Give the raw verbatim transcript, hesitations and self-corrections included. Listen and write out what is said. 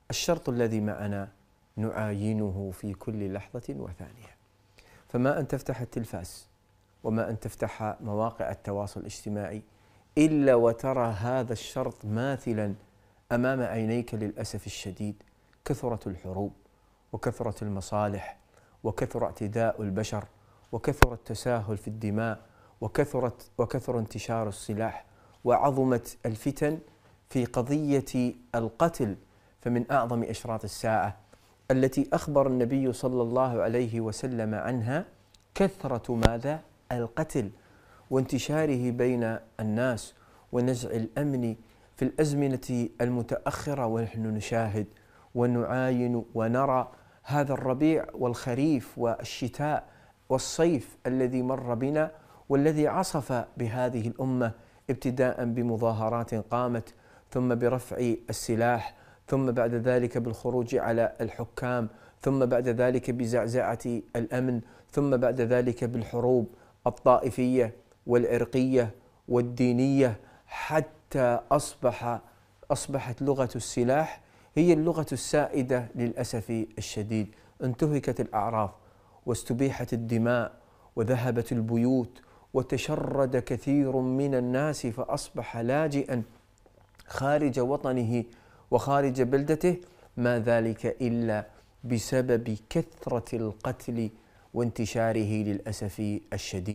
الشرط الذي معنا نعاينه في كل لحظة وثانية. فما أن تفتح التلفاز وما أن تفتح مواقع التواصل الاجتماعي إلا وترى هذا الشرط ماثلا أمام عينيك للأسف الشديد. كثرة الحروب وكثرة المصالح وكثر اعتداء البشر وكثر التساهل في الدماء وكثرت وكثر انتشار السلاح وعظمت الفتن في قضية القتل. فمن أعظم أشراط الساعة التي أخبر النبي صلى الله عليه وسلم عنها كثرة ماذا؟ القتل وانتشاره بين الناس ونزع الأمن في الأزمنة المتأخرة. ونحن نشاهد ونعاين ونرى هذا الربيع والخريف والشتاء والصيف الذي مر بنا والذي عصف بهذه الأمة، ابتداء بمظاهرات قامت، ثم برفع السلاح، ثم بعد ذلك بالخروج على الحكام، ثم بعد ذلك بزعزعة الأمن، ثم بعد ذلك بالحروب الطائفية والعرقية والدينية، حتى أصبح أصبحت لغة السلاح هي اللغة السائدة للأسف الشديد. انتهكت الأعراض واستبيحت الدماء وذهبت البيوت وتشرد كثير من الناس، فأصبح لاجئا خارج وطنه وخارج بلدته. ما ذلك إلا بسبب كثرة القتل وانتشاره للأسف الشديد.